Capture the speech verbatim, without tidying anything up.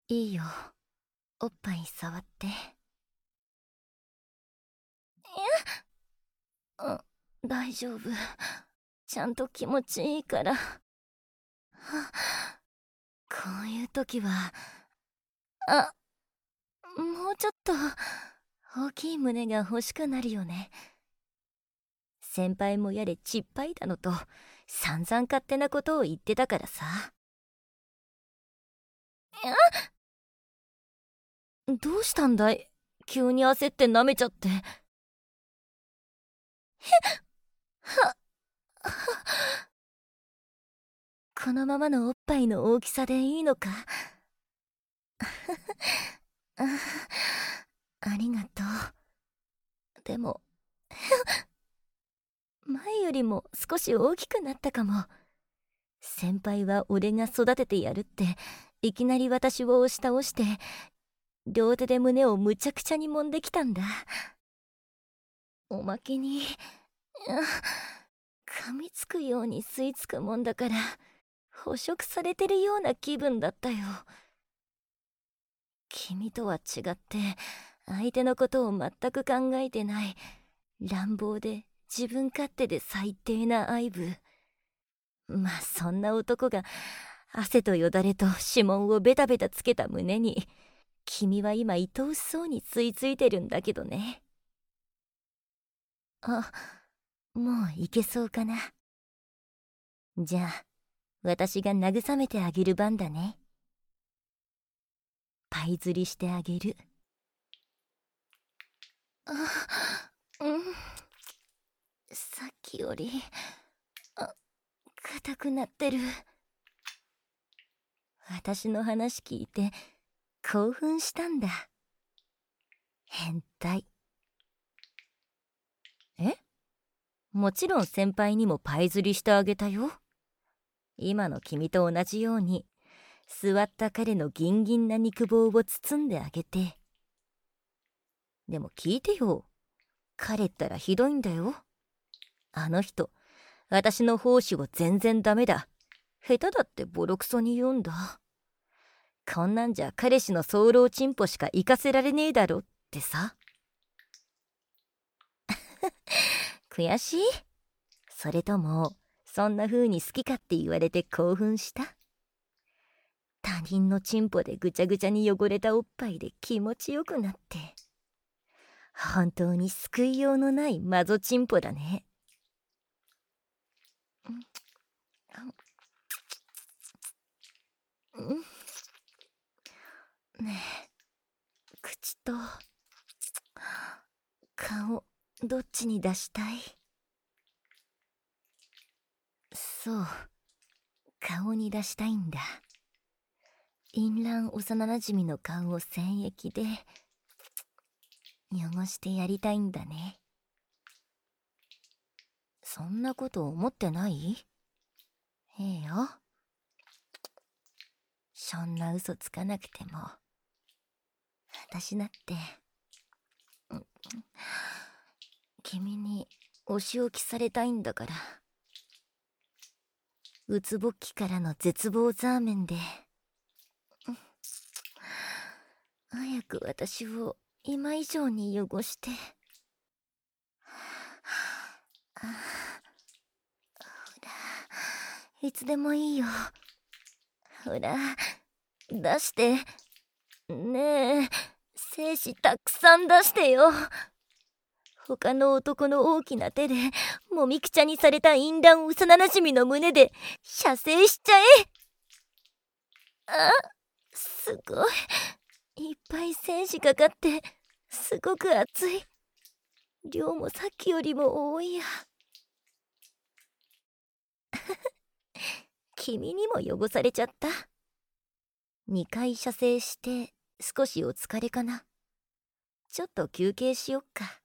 いいよ、おっぱい触って。うん、大丈夫。ちゃんと気持ちいいから。こういう時は、あ、もうちょっと大きい胸が欲しくなるよね。先輩もやれちっぱいだのと散々勝手なことを言ってたからさ。どうしたんだい、急に焦って舐めちゃって。このままのおっぱいの大きさでいいのか。あありがとう。でも前よりも少し大きくなったかも。先輩は俺が育ててやるっていきなり私を押し倒して両手で胸をむちゃくちゃに揉んできたんだ。おまけに噛みつくように吸い付くもんだから捕食されてるような気分だったよ。君とは違って相手のことを全く考えてない乱暴で自分勝手で最低な愛撫。まあそんな男が汗とよだれと指紋をベタベタつけた胸に君は今愛おしそうに吸い付いてるんだけどね。あ、もういけそうかな。じゃあ私が慰めてあげる番だね。パイ釣りしてあげる。あ、うん、さっきよりあ硬くなってる。私の話聞いて興奮したんだ。変態。え？もちろん先輩にもパイ釣りしてあげたよ。今の君と同じように座った彼のギンギンな肉棒を包んであげて。でも聞いてよ、彼ったらひどいんだよ。あの人私の奉仕を全然ダメだ、下手だってボロクソに言うんだ。こんなんじゃ彼氏の早漏チンポしか行かせられねえだろってさ。悔しい？それともそんな風に好きかって言われて興奮した？他人のチンポでぐちゃぐちゃに汚れたおっぱいで気持ちよくなって、本当に救いようのないマゾチンポだね。ねえ、口と顔どっちに出したい？そう、顔に出したいんだ。淫乱幼なじみの顔を精液で汚してやりたいんだね。そんなこと思ってない？ええよ。そんな嘘つかなくても私だって、うん、君にお仕置きされたいんだから。うつぼっきからの絶望ザーメンで、うん、早く私を今以上に汚して。ほら、いつでもいいよ。ほら出して。ねえ、精子たくさん出してよ。他の男の大きな手でもみくちゃにされた淫乱幼なじみの胸で射精しちゃえ。あ、すごいいっぱい精子かかってすごく熱い。量もさっきよりも多いや。君にも汚されちゃった。にかい射精して少しお疲れかな。ちょっと休憩しよっか。